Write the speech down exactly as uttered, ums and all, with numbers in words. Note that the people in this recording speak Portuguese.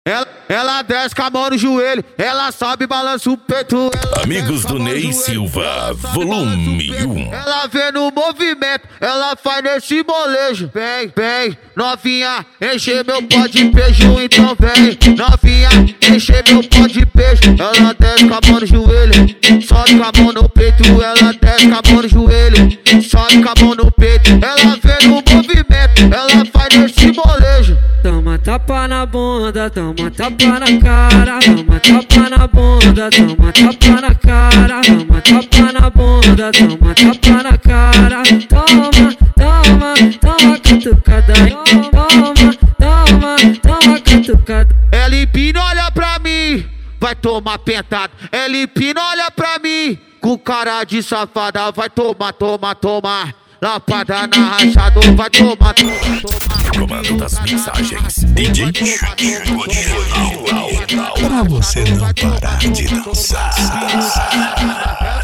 Ela, ela desce com a mão no joelho, ela sobe e balança o peito. Amigos do Ney Silva, volume um. Ela vê no movimento, ela faz nesse molejo. Vem, vem, novinha, enche meu pó de beijo, então vem. Novinha, enche meu pó de beijo. Ela desce com a mão no joelho, sobe com a mão no peito. Ela desce com a mão no joelho, sobe com a mão no peito. Ela vê no movimento, ela faz nesse molejo. Toma tapa na bunda, toma tapa na cara, toma tapa na bunda, toma tapa na cara, toma tapa na bunda, toma tapa na cara. Toma, toma, toma catucada, toma, toma, toma catucada. Ela empina, olha pra mim, vai tomar pentada. Ela empina, olha pra mim, com cara de safada, vai tomar, tomar, tomar. Lapada na rachada, vai tomar, tomar, tomar. Comando das mensagens, D J Pra você não parar de dançar.